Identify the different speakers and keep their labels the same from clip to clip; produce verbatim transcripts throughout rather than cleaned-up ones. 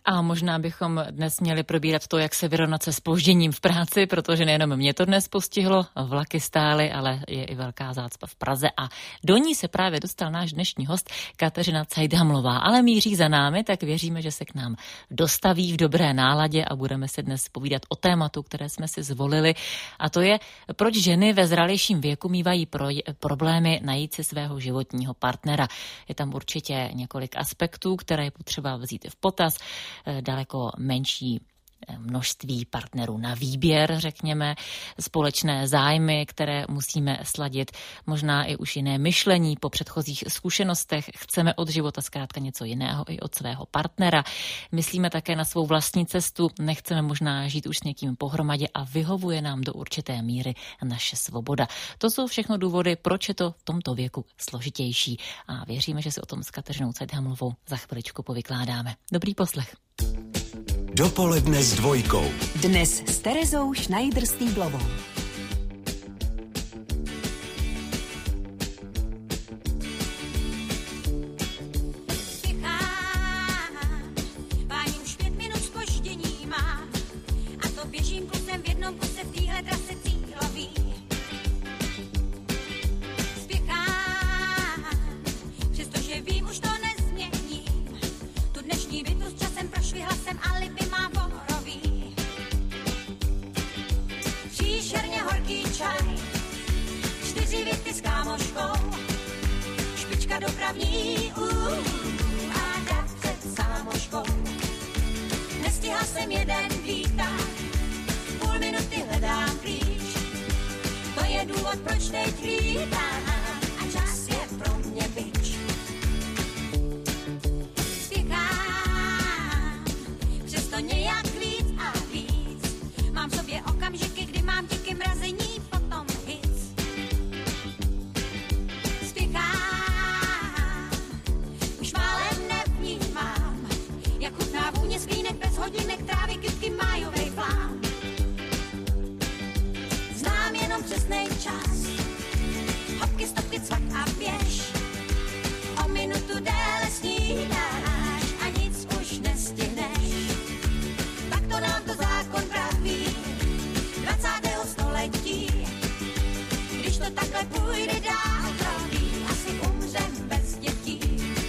Speaker 1: A možná bychom dnes měli probírat to, jak se vyrovnat se zpožděním v práci, protože nejenom mě to dnes postihlo, vlaky stály, ale je i velká zácpa v Praze a do ní se právě dostal náš dnešní host Kateřina Cajdhamlová, ale míří za námi, tak věříme, že se k nám dostaví v dobré náladě a budeme se dnes povídat o tématu, které jsme si zvolili, a to je, proč ženy ve zralějším věku mívají pro, problémy najít si svého životního partnera. Je tam určitě několik aspektů, které je potřeba vzít v potaz, daleko menší množství partnerů na výběr, řekněme, společné zájmy, které musíme sladit, možná i už jiné myšlení po předchozích zkušenostech. Chceme od života zkrátka něco jiného i od svého partnera. Myslíme také na svou vlastní cestu, nechceme možná žít už s někým pohromadě a vyhovuje nám do určité míry naše svoboda. To jsou všechno důvody, proč je to v tomto věku složitější. A věříme, že si o tom s Kateřinou Cajdhamlovou za chviličku povykládáme. Dobrý poslech.
Speaker 2: Dopoledne s dvojkou.
Speaker 3: Dnes s Terezou Schneider-Stýblovou.
Speaker 4: Páni už pět minut zpoždění mám a to běžím kusem v jednom kuse v téhle trase cílový. Spěchám, přestože vím, už to nezměním. Tu dnešní bitu s časem prošvihla jsem a lipy mám pohorový. Příšerně horký čaj, čtyři věty s kámoškou, špička dopravní, uh, a dát před sámoškou. Nestihla jsem jeden výtah, půl minuty hledám klíč, to je důvod, proč teď vítám, a čas je pro mě bič. Spěchám, přesto nějak víc a víc, mám v sobě okamžiky, kdy mám díky mrazení potom hic. Spěchám, už málem nevnímám, jak chutná vůně sklínek bez hodinek, trávy, kytky, májovej plán. Znám jenom přesnej čas, hopky, stopky, cvak a běž, o minutu déle snídáš a nic už nestihneš. Tak to nám to zákon praví dvacátého století. Když to takhle půjde dál, to ví, asi umřem bez dětí.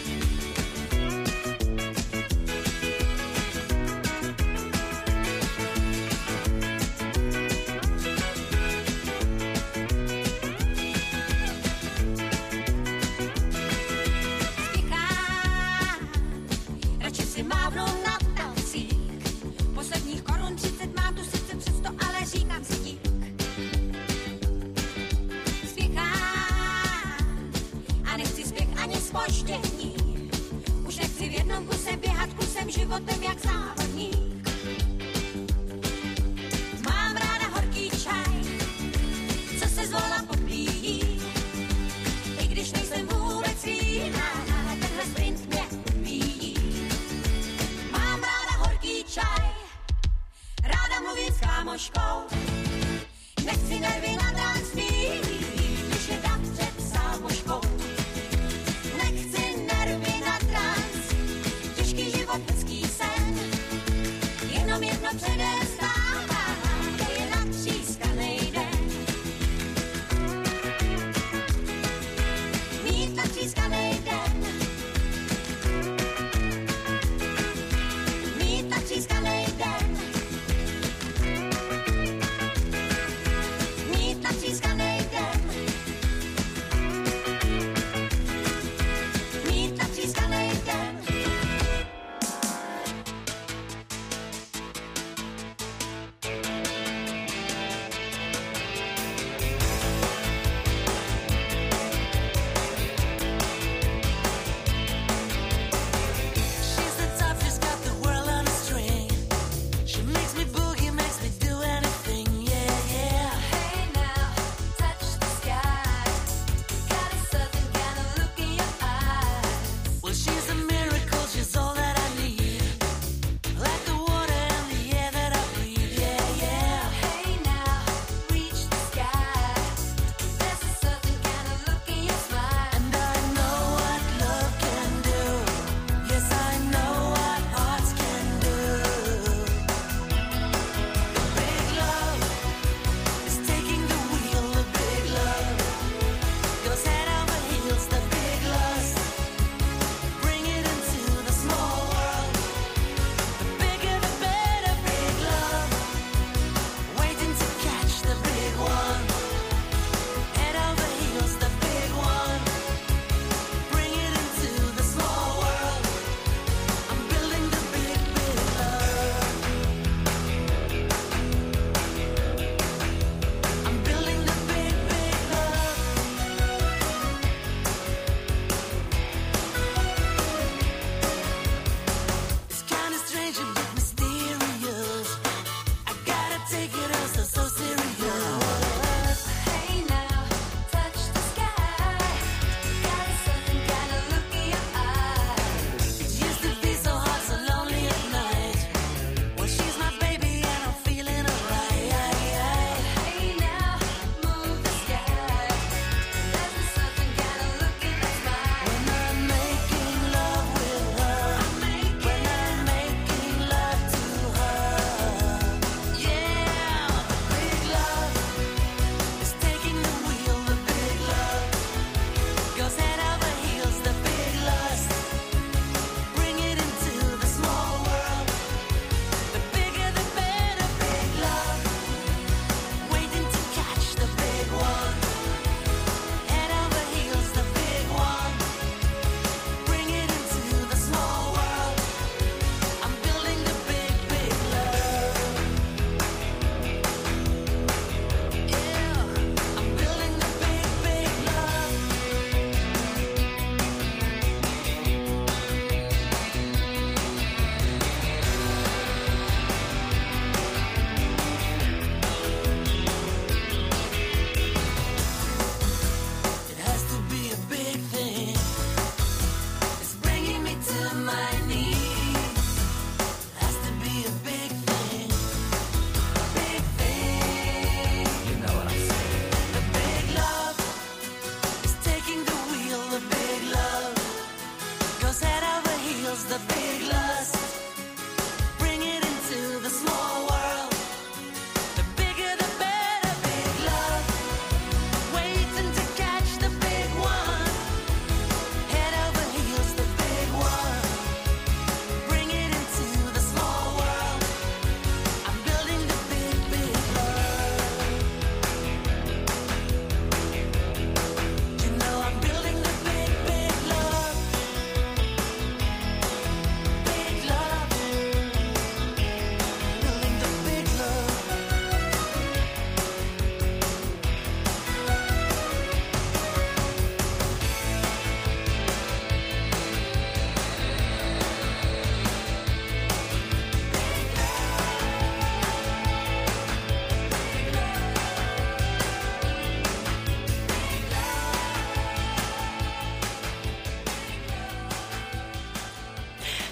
Speaker 4: Spěchám, radši si mávnu na talcík. Posledních korun třicet mám tu sice přesto, ale říkám si dík. Spěchám a nechci spěch ani zpoždění. Už nechci v jednom kuse běhat kusem životem jak závodník. Mám ráda horký čaj, co se zvolna popíjí. I když nejsem vůbec jiná, tenhle sprint mě ubíjí. Mám ráda horký čaj, ráda mluvím s kámoškou. Nechci nervy na trans mít, když je dám před sámoškou. Nechci nervy na trans, těžký život, hezký sen. Jenom jedno předem stává, to je natřískanej den. Mít natřískanej den. Mít natřískanej den. Mít natřískanej den. Mít natřískanej den.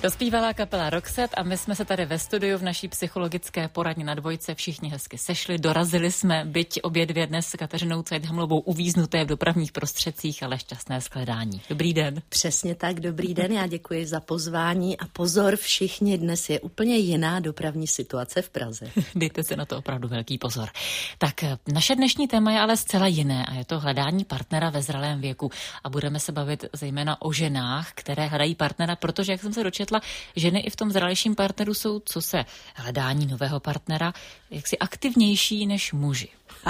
Speaker 1: To zpívala kapela Roxette a my jsme se tady ve studiu v naší psychologické poradně na Dvojce všichni hezky sešli, dorazili jsme, byť obě dvě dnes s Kateřinou Cajthamlovou uvíznuté v dopravních prostředcích, ale šťastné shledání. Dobrý den.
Speaker 5: Přesně tak, dobrý den, já děkuji za pozvání a pozor všichni, dnes je úplně jiná dopravní situace v Praze.
Speaker 1: Dejte si na to opravdu velký pozor. Tak naše dnešní téma je ale zcela jiné a je to hledání partnera ve zralém věku a budeme se bavit zejména o ženách, které hledají partnera, protože jak jsem se dočetla, ženy i v tom zralejším partneru jsou, co se hledání nového partnera, jaksi aktivnější než muži.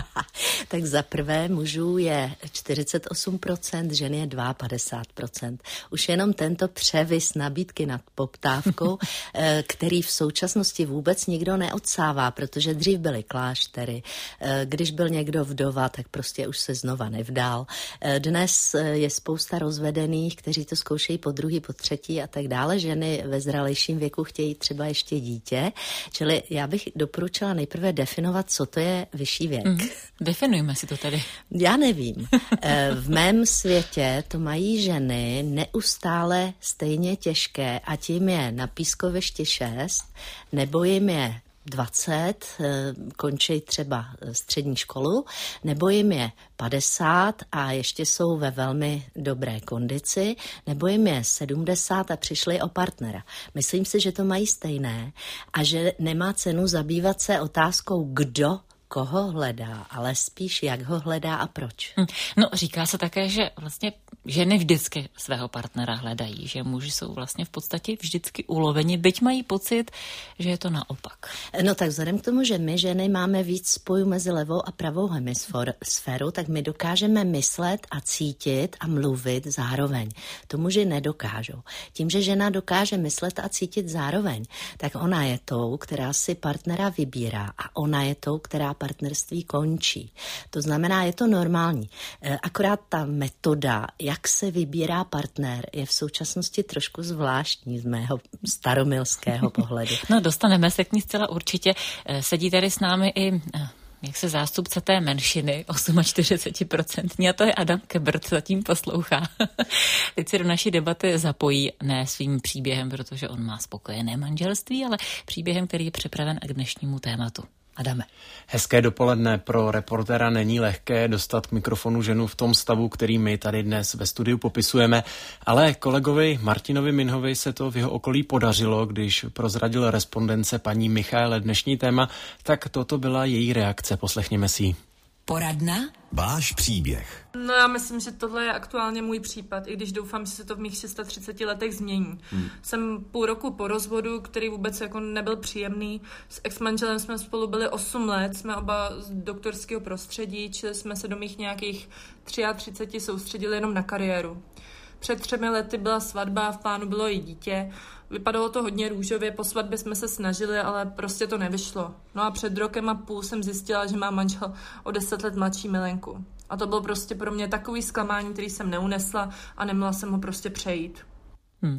Speaker 5: Tak za prvé mužů je čtyřicet osm procent, žen je padesát dva procent. Už jenom tento převis nabídky nad poptávkou, který v současnosti vůbec nikdo neodsává, protože dřív byly kláštery, když byl někdo vdova, tak prostě už se znova nevdal. Dnes je spousta rozvedených, kteří to zkoušejí po druhý, po třetí a tak dále. Ženy ve zralejším věku chtějí třeba ještě dítě, čili já bych doporučila nejprve definovat, co to je vyšší věk. Mm.
Speaker 1: Definujme si to tady.
Speaker 5: Já nevím. V mém světě to mají ženy neustále stejně těžké, ať jim je na pískovišti šest, nebo jim je dvacet, končí třeba střední školu, nebo jim je padesát a ještě jsou ve velmi dobré kondici, nebo jim je sedmdesát a přišli o partnera. Myslím si, že to mají stejné a že nemá cenu zabývat se otázkou, kdo koho hledá, ale spíš jak ho hledá a proč.
Speaker 1: No, říká se také, že vlastně ženy vždycky svého partnera hledají, že muži jsou vlastně v podstatě vždycky uloveni, byť mají pocit, že je to naopak.
Speaker 5: No tak vzhledem k tomu, že my ženy máme víc spojů mezi levou a pravou hemisféru, tak my dokážeme myslet a cítit a mluvit zároveň. To muži nedokážou. Tím, že žena dokáže myslet a cítit zároveň, tak ona je tou, která si partnera vybírá a ona je tou, která partnerství končí. To znamená, je to normální. Akorát ta metoda, jak se vybírá partner, je v současnosti trošku zvláštní z mého staromilského pohledu.
Speaker 1: No, dostaneme se k ní zcela určitě. Sedí tady s námi i jak se zástupce té menšiny, čtyřicet osm procent, a to je Adam Kebrt, zatím poslouchá. Teď se do naší debaty zapojí ne svým příběhem, protože on má spokojené manželství, ale příběhem, který je připraven k dnešnímu tématu. Adame.
Speaker 6: Hezké dopoledne. Pro reportéra není lehké dostat k mikrofonu ženu v tom stavu, který my tady dnes ve studiu popisujeme, ale kolegovi Martinovi Minhovi se to v jeho okolí podařilo, když prozradil respondence paní Michaele dnešní téma, tak toto byla její reakce. Poslechněme si ji.
Speaker 3: Poradna?
Speaker 2: Váš příběh.
Speaker 7: No já myslím, že tohle je aktuálně můj případ, i když doufám, že se to v mých třiceti šesti letech změní. Hmm. Jsem půl roku po rozvodu, který vůbec jako nebyl příjemný. S ex-manželem jsme spolu byli osm let, jsme oba z doktorského prostředí, čili jsme se do mých nějakých třiceti tří soustředili jenom na kariéru. Před třemi lety byla svatba, v plánu bylo i dítě. Vypadalo to hodně růžově, po svatbě jsme se snažili, ale prostě to nevyšlo. No a před rokem a půl jsem zjistila, že má manžel o deset let mladší milenku. A to bylo prostě pro mě takový zklamání, který jsem neunesla a neměla jsem ho prostě přejít.
Speaker 5: Hmm.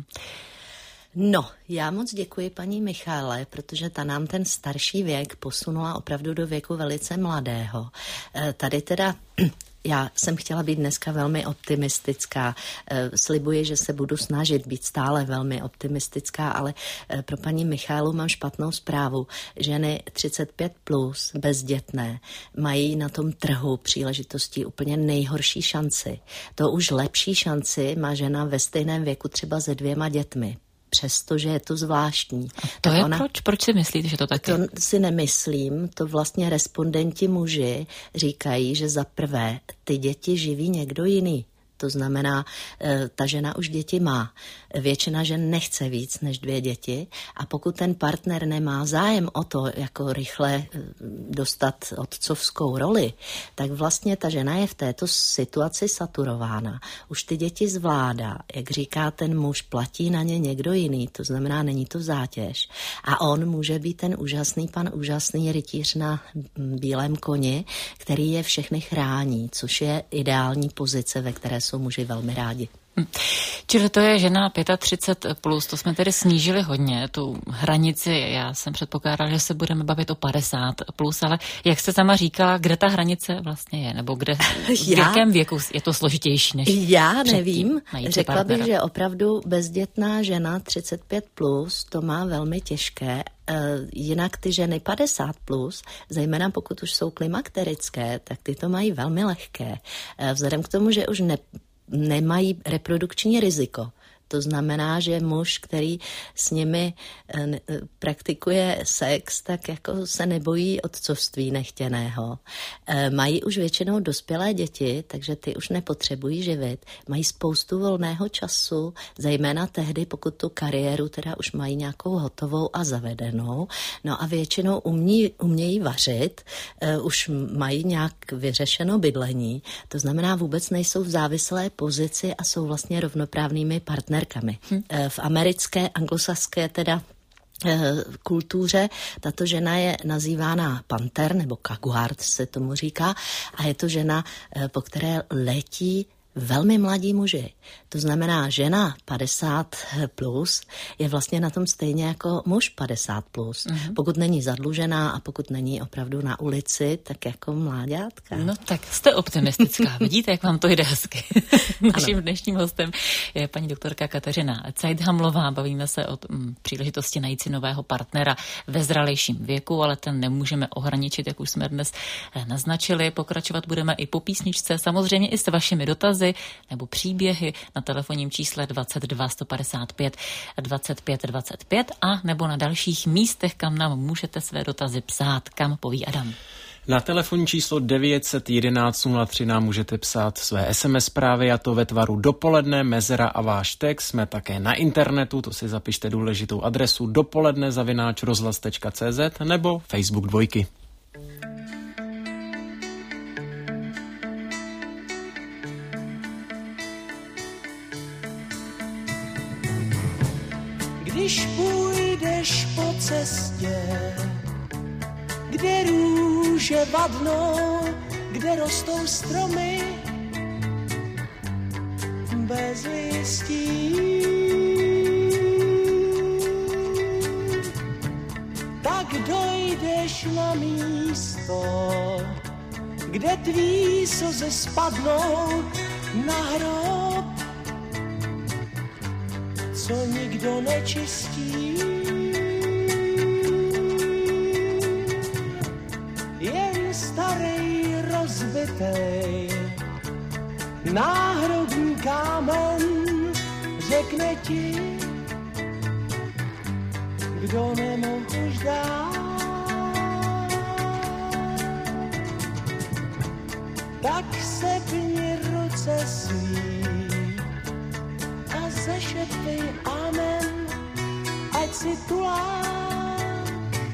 Speaker 5: No, já moc děkuji paní Michaele, protože ta nám ten starší věk posunula opravdu do věku velice mladého. E, tady teda... Já jsem chtěla být dneska velmi optimistická. Slibuji, že se budu snažit být stále velmi optimistická, ale pro paní Michaelu mám špatnou zprávu. Ženy třicet pět plus, bezdětné, mají na tom trhu příležitostí úplně nejhorší šanci. To už lepší šanci má žena ve stejném věku třeba se dvěma dětmi. Přestože je to zvláštní.
Speaker 1: A to je ona, proč? Proč si myslíte, že to tak je?
Speaker 5: To si nemyslím, to vlastně respondenti muži říkají, že za prvé ty děti živí někdo jiný. To znamená, ta žena už děti má. Většina žen nechce víc než dvě děti a pokud ten partner nemá zájem o to, jako rychle dostat otcovskou roli, tak vlastně ta žena je v této situaci saturována. Už ty děti zvládá. Jak říká ten muž, platí na ně někdo jiný, to znamená, není to zátěž. A on může být ten úžasný pan, úžasný rytíř na bílém koni, který je všechny chrání, což je ideální pozice, ve které jsou muži velmi rádi.
Speaker 1: Čili to je žena třicet pět plus, to jsme tedy snížili hodně, tu hranici. Já jsem předpokládala, že se budeme bavit o padesát plus, ale jak jste sama říkala, kde ta hranice vlastně je, nebo kde, v jakém věku je to složitější než
Speaker 5: Já nevím, řekla
Speaker 1: partnera.
Speaker 5: bych, že opravdu bezdětná žena třicet pět plus to má velmi těžké. Jinak ty ženy padesát plus, zejména pokud už jsou klimakterické, tak ty to mají velmi lehké. Vzhledem k tomu, že už ne, nemají reprodukční riziko. To znamená, že muž, který s nimi e, praktikuje sex, tak jako se nebojí otcovství nechtěného. E, mají už většinou dospělé děti, takže ty už nepotřebují živit. Mají spoustu volného času, zejména tehdy, pokud tu kariéru teda už mají nějakou hotovou a zavedenou. No a většinou umí, umějí vařit, e, už mají nějak vyřešeno bydlení. To znamená, vůbec nejsou v závislé pozici a jsou vlastně rovnoprávnými partnery. Hm. V americké, anglosaské teda kultuře tato žena je nazývána panter nebo kaguard se tomu říká a je to žena, po které letí velmi mladí muži. To znamená, žena padesát plus je vlastně na tom stejně jako muž padesát plus. Mm-hmm. Pokud není zadlužená a pokud není opravdu na ulici, tak jako mláďátka.
Speaker 1: No tak jste optimistická. Vidíte, jak vám to jde hezky. Naším dnešním hostem je paní doktorka Kateřina Cajthamlová. Bavíme se o m, příležitosti najít si nového partnera ve zralejším věku, ale ten nemůžeme ohraničit, jak už jsme dnes naznačili. Pokračovat budeme i po písničce, samozřejmě i s vašimi dotazy nebo příběhy na telefonním čísle dvacet dva sto padesát pět dvacet pět dvacet pět a nebo na dalších místech, kam nám můžete své dotazy psát, kam poví Adam.
Speaker 6: Na telefonní číslo devět set jedenáct nula tři nám můžete psát své es em es zprávy, a to ve tvaru dopoledne, mezera a váš text. Jsme také na internetu, to si zapište důležitou adresu dopoledne zavináč rozhlas tečka cé zet nebo Facebook dvojky.
Speaker 8: Když půjdeš po cestě, kde růže vadnou, kde rostou stromy bez listí, tak dojdeš na místo, kde tví slzy spadnou na hrob, co nikdo nečistí. Jen starý rozbitej náhrobní kámen řekne ti, kdo nemohl už dát. Tak sepni ruce svý a zašeptej amen, ať si tulák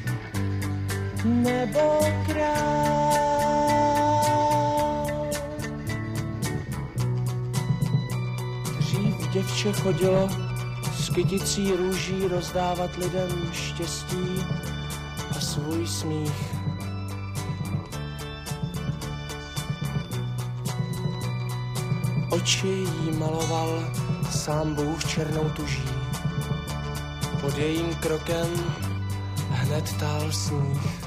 Speaker 8: nebo král. Dřív děvče chodilo s kyticí růží rozdávat lidem štěstí a svůj smích. Oči jí maloval sám Bůh černou tuží. Pod jejím krokem hned tál sníh.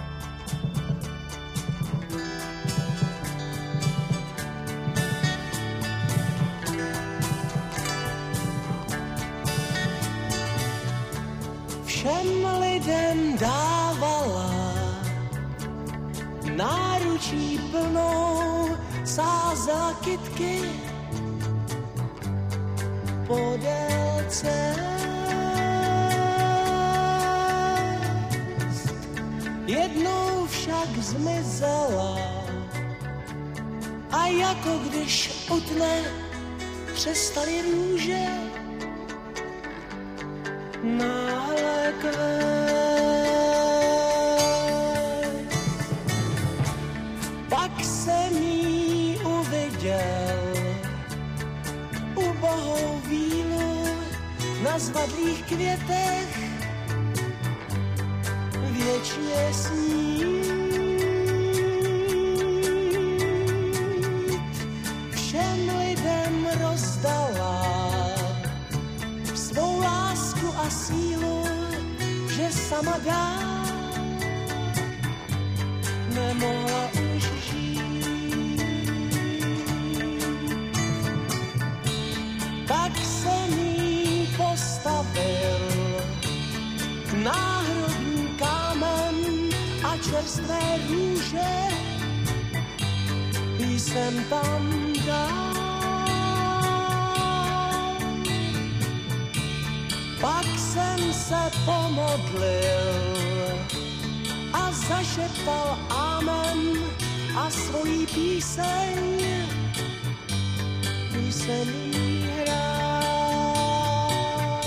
Speaker 8: Všem lidem dávala náručí plnou, sázela kytky podél cest. Jednou však zmizela a jako když utne, přestaly růže náhle kvést. Pak jsem jí uviděl ubohou vílu na zvadlých květech věčně snít. Všem lidem rozdala sama dál nemohla už žít. Tak jsem jí postavil náhrobní kámen a čerstvé růže jsem tam dal. Pak jsem se pomodlil a zašeptal amen a svojí píseň jsem jí hrál.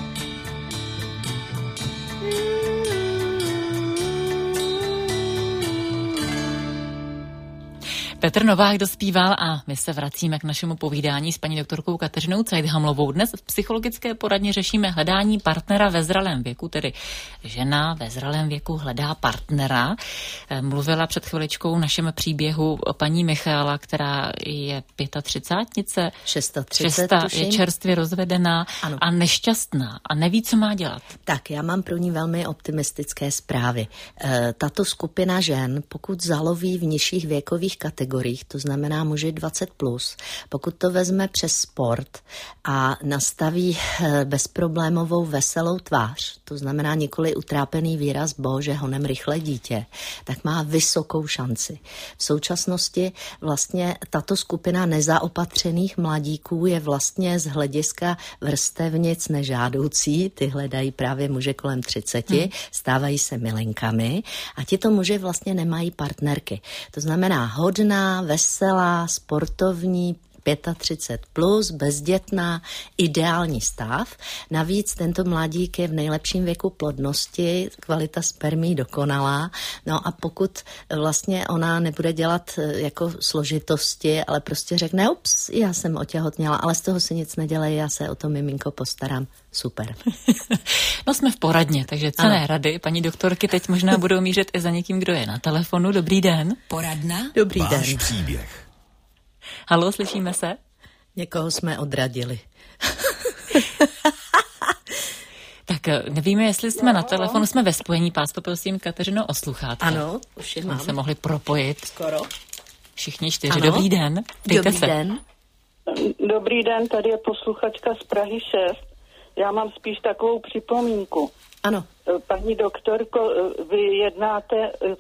Speaker 1: Petr Novák dospíval a my se vracíme k našemu povídání s paní doktorkou Kateřinou Cajthamlovou. Dnes v psychologické poradně řešíme hledání partnera ve zralém věku, tedy žena ve zralém věku hledá partnera. Mluvila před chviličkou v našem příběhu paní Michála, která je třicátnice, šesta, je čerstvě rozvedená ano. a nešťastná a neví, co má dělat.
Speaker 5: Tak, já mám pro ní velmi optimistické zprávy. E, tato skupina žen, pokud zaloví v nižších věkových kategoriích, to znamená muži dvacet plus, pokud to vezme přes sport a nastaví bezproblémovou veselou tvář, to znamená nikoli utrápený výraz, bože, honem rychle dítě, tak má vysokou šanci. V současnosti vlastně tato skupina nezaopatřených mladíků je vlastně z hlediska vrstevnic nežádoucí, ty hledají právě muže kolem třiceti, hmm. stávají se milenkami a tito muži vlastně nemají partnerky. To znamená hodná, veselá, sportovní, třicet pět plus, bezdětná, ideální stav. Navíc tento mladík je v nejlepším věku plodnosti, kvalita spermí dokonalá. No a pokud vlastně ona nebude dělat jako složitosti, ale prostě řekne, ups, já jsem otěhotněla, ale z toho si nic nedělej, já se o to miminko postarám. Super.
Speaker 1: No jsme v poradně, takže cenné ano. rady. Paní doktorky teď možná budou mířit i za někým, kdo je na telefonu. Dobrý den.
Speaker 3: Poradna.
Speaker 5: Dobrý
Speaker 2: Váš
Speaker 5: den.
Speaker 2: příběh.
Speaker 1: Haló, slyšíme se?
Speaker 5: Někoho jsme odradili.
Speaker 1: Tak nevíme, jestli jsme na telefonu, jsme ve spojení. Pás poprosím Kateřino o sluchátka.
Speaker 5: Ano, už je mám.
Speaker 1: se mohli propojit.
Speaker 5: Skoro.
Speaker 1: Všichni čtyři.
Speaker 5: Ano.
Speaker 1: Dobrý den. Dejte
Speaker 5: Dobrý
Speaker 1: se.
Speaker 5: den.
Speaker 9: Dobrý den, tady je posluchačka z Prahy šest. Já mám spíš takovou připomínku.
Speaker 5: Ano.
Speaker 9: Paní doktorko, vy jednáte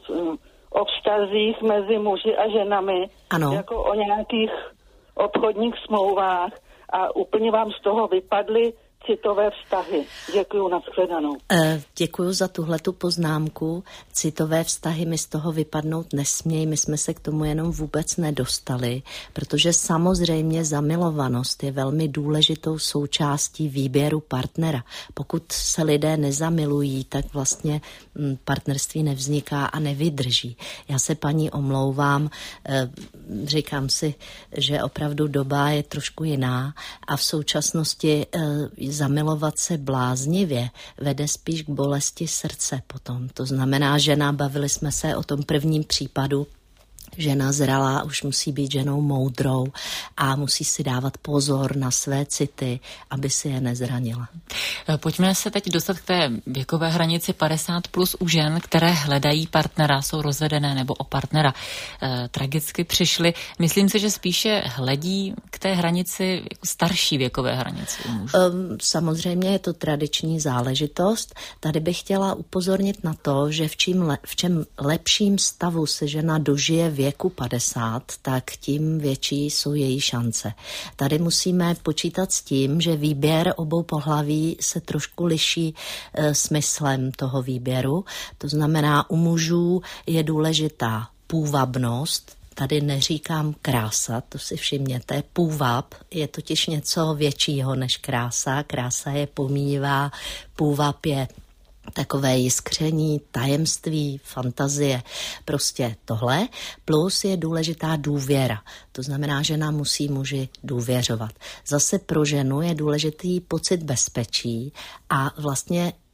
Speaker 9: o vztazích mezi muži a ženami,
Speaker 5: ano.
Speaker 9: jako o nějakých obchodních smlouvách a úplně vám z toho vypadly citové vztahy. Děkuju, nashledanou.
Speaker 5: E, děkuju za tuhletu poznámku. Citové vztahy mi z toho vypadnout nesmějí, my jsme se k tomu jenom vůbec nedostali, protože samozřejmě zamilovanost je velmi důležitou součástí výběru partnera. Pokud se lidé nezamilují, tak vlastně m, partnerství nevzniká a nevydrží. Já se paní omlouvám, e, říkám si, že opravdu doba je trošku jiná a v současnosti e, zamilovat se bláznivě vede spíš k bolesti srdce potom. To znamená, žena, bavili jsme se o tom prvním případu, žena zralá už musí být ženou moudrou a musí si dávat pozor na své city, aby si je nezranila.
Speaker 1: Pojďme se teď dostat k té věkové hranici padesát plus u žen, které hledají partnera, jsou rozvedené nebo o partnera e, tragicky přišly. Myslím si, že spíše hledí k té hranici starší věkové hranici u mužů.
Speaker 5: Um, samozřejmě je to tradiční záležitost. Tady bych chtěla upozornit na to, že v čím, le, v čem lepším stavu se žena dožije věku padesát, tak tím větší jsou její šance. Tady musíme počítat s tím, že výběr obou pohlaví se trošku liší e, smyslem toho výběru. To znamená, u mužů je důležitá půvabnost. Tady neříkám krása, to si všimněte. Půvab je totiž něco většího než krása. Krása je pomíjivá, půvab je takové jiskření, tajemství, fantazie, prostě tohle. Plus je důležitá důvěra. To znamená, že žena musí muži důvěřovat. Zase pro ženu je důležitý pocit bezpečí a vlastně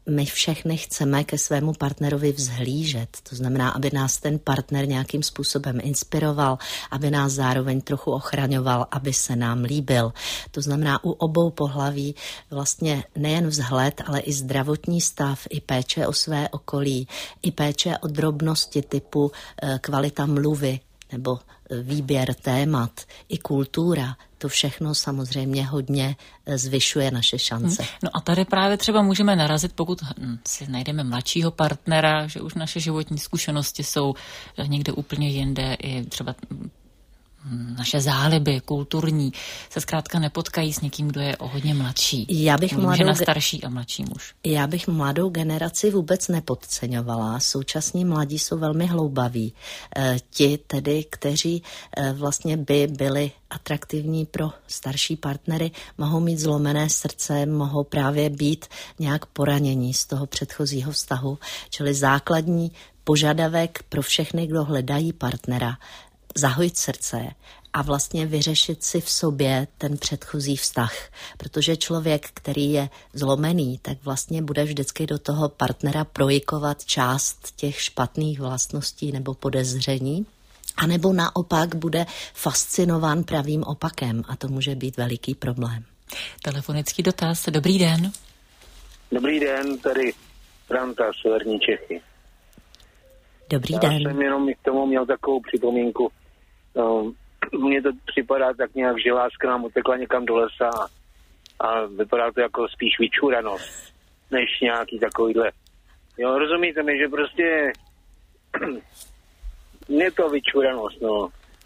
Speaker 5: my všechny chceme ke svému partnerovi vzhlížet. To znamená, aby nás ten partner nějakým způsobem inspiroval, aby nás zároveň trochu ochraňoval, aby se nám líbil. To znamená, u obou pohlaví vlastně nejen vzhled, ale i zdravotní stav, i péče o své okolí, i péče o drobnosti typu kvalita mluvy nebo výběr témat, i kultura. To všechno samozřejmě hodně zvyšuje naše šance.
Speaker 1: No a tady právě třeba můžeme narazit, pokud si najdeme mladšího partnera, že už naše životní zkušenosti jsou někde úplně jinde, i třeba naše záliby kulturní se zkrátka nepotkají s někým, kdo je o hodně mladší.
Speaker 5: Já bych mladou,
Speaker 1: žena starší a mladší muž.
Speaker 5: Já bych mladou generaci vůbec nepodceňovala. Současní mladí jsou velmi hloubaví. E, ti tedy, kteří e, vlastně by byli atraktivní pro starší partnery, mohou mít zlomené srdce, mohou právě být nějak poranění z toho předchozího vztahu. Čili základní požadavek pro všechny, kdo hledají partnera, zahojit srdce a vlastně vyřešit si v sobě ten předchozí vztah. Protože člověk, který je zlomený, tak vlastně bude vždycky do toho partnera projikovat část těch špatných vlastností nebo podezření, anebo naopak bude fascinován pravým opakem a to může být veliký problém.
Speaker 1: Telefonický dotaz. Dobrý den.
Speaker 10: Dobrý den, tady Franta, Severní Čechy.
Speaker 5: Dobrý
Speaker 10: Já
Speaker 5: den.
Speaker 10: Já jsem jenom k tomu měl takovou připomínku. No, mně to připadá tak nějak, že láska nám utekla někam do lesa a, a vypadá to jako spíš vyčuranost, než nějaký takovýhle. Jo, rozumíte mi, že prostě je to vyčuranost, no.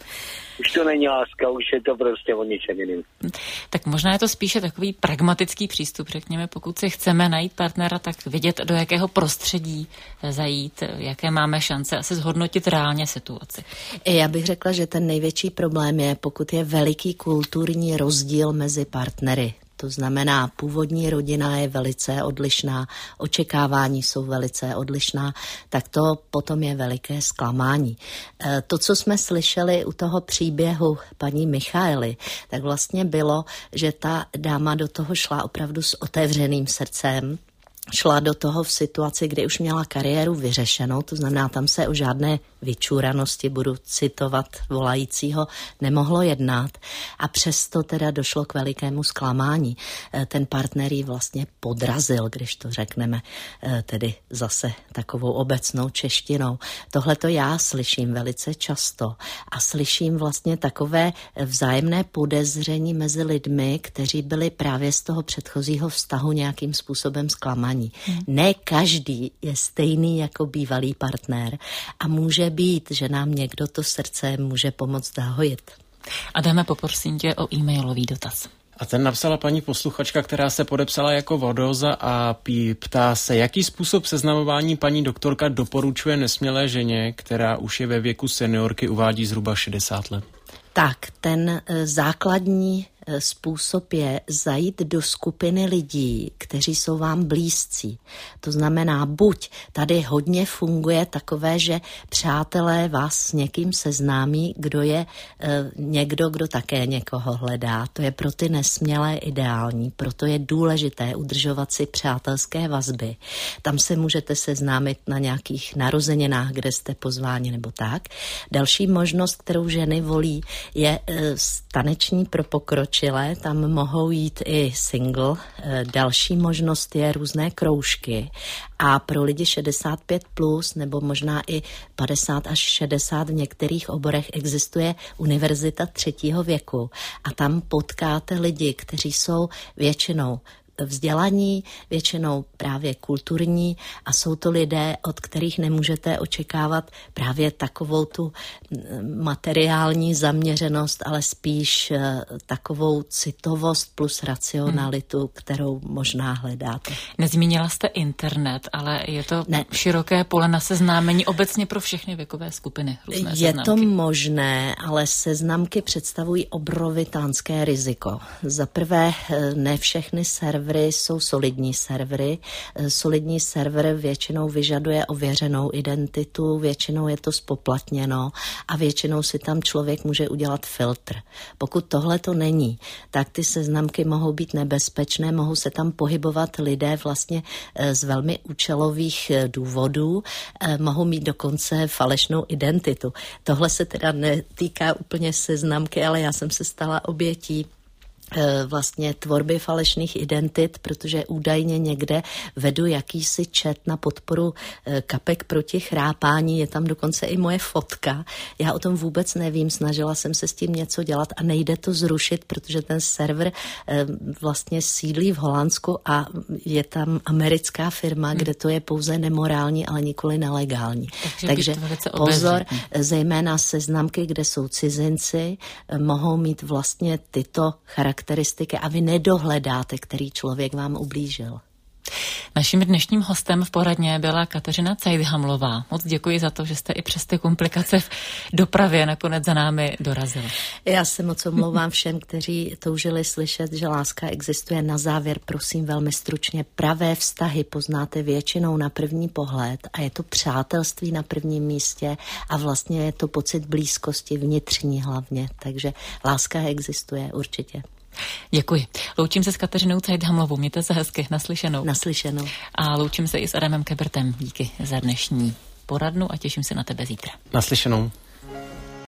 Speaker 10: Už to není láska, už je to prostě o něčem jiným.
Speaker 1: Tak možná je to spíše takový pragmatický přístup, řekněme, pokud si chceme najít partnera, tak vidět, do jakého prostředí zajít, jaké máme šance asi zhodnotit reálně situaci.
Speaker 5: Já bych řekla, že ten největší problém je, pokud je veliký kulturní rozdíl mezi partnery. To znamená, původní rodina je velice odlišná, očekávání jsou velice odlišná, tak to potom je veliké zklamání. To, co jsme slyšeli u toho příběhu paní Michaely, tak vlastně bylo, že ta dáma do toho šla opravdu s otevřeným srdcem, šla do toho v situaci, kdy už měla kariéru vyřešenou, to znamená, tam se o žádné vyčúranosti, budu citovat volajícího, nemohlo jednat a přesto teda došlo k velikému zklamání. Ten partner ji vlastně podrazil, když to řekneme tedy zase takovou obecnou češtinou. Tohle to já slyším velice často a slyším vlastně takové vzájemné podezření mezi lidmi, kteří byli právě z toho předchozího vztahu nějakým způsobem zklamaní. Hmm. Ne každý je stejný jako bývalý partner a může být, že nám někdo to srdce může pomoct zahojit.
Speaker 1: A dáme poprosím tě o e-mailový dotaz.
Speaker 6: A ten napsala paní posluchačka, která se podepsala jako Vodoza a ptá se, jaký způsob seznamování paní doktorka doporučuje nesmělé ženě, která už je ve věku seniorky, uvádí zhruba šedesát let.
Speaker 5: Tak, ten základní způsob je zajít do skupiny lidí, kteří jsou vám blízcí. To znamená, buď tady hodně funguje takové, že přátelé vás s někým seznámí, kdo je e, někdo, kdo také někoho hledá. To je pro ty nesmělé ideální, proto je důležité udržovat si přátelské vazby. Tam se můžete seznámit na nějakých narozeninách, kde jste pozváni nebo tak. Další možnost, kterou ženy volí, je e, taneční pro pokročilé. Tam mohou jít i single. Další možnost je různé kroužky. A pro lidi šedesát pět plus nebo možná i padesát až šedesát v některých oborech existuje univerzita třetího věku. A tam potkáte lidi, kteří jsou většinou vzdělaní, většinou právě kulturní a jsou to lidé, od kterých nemůžete očekávat právě takovou tu materiální zaměřenost, ale spíš takovou citovost plus racionalitu, hmm. kterou možná hledáte.
Speaker 1: Nezmínila jste internet, ale je to ne. široké pole na seznámení obecně pro všechny věkové skupiny. Různé
Speaker 5: je
Speaker 1: seznamky.
Speaker 5: To možné, ale seznamky představují obrovitánské riziko. Za prvé, ne všechny servery servery jsou solidní servery. Solidní server většinou vyžaduje ověřenou identitu, většinou je to spoplatněno a většinou si tam člověk může udělat filtr. Pokud tohle to není, tak ty seznamky mohou být nebezpečné, mohou se tam pohybovat lidé vlastně z velmi účelových důvodů, mohou mít dokonce falešnou identitu. Tohle se teda netýká úplně seznamky, ale já jsem se stala obětí vlastně tvorby falešných identit, protože údajně někde vedu jakýsi chat na podporu kapek proti chrápání, je tam dokonce i moje fotka. Já o tom vůbec nevím, snažila jsem se s tím něco dělat a nejde to zrušit, protože ten server vlastně sídlí v Holandsku a je tam americká firma, hmm. kde to je pouze nemorální, ale nikoli nelegální. Takže, Takže pozor, zejména seznamky, kde jsou cizinci, mohou mít vlastně tyto charakteristiky a vy nedohledáte, který člověk vám ublížil.
Speaker 1: Naším dnešním hostem v poradně byla Kateřina Cajthamlová. Moc děkuji za to, že jste i přes ty komplikace v dopravě nakonec za námi dorazili.
Speaker 5: Já se moc omlouvám všem, kteří toužili slyšet, že láska existuje. Na závěr, prosím, velmi stručně. Pravé vztahy poznáte většinou na první pohled a je to přátelství na prvním místě a vlastně je to pocit blízkosti vnitřní hlavně. Takže láska existuje určitě.
Speaker 1: Děkuji. Loučím se s Kateřinou Cajthamlovou. Mějte se hezky. Naslyšenou.
Speaker 5: Naslyšenou.
Speaker 1: A loučím se i s Adamem Kebertem. Díky za dnešní poradnu a těším se na tebe zítra.
Speaker 6: Naslyšenou.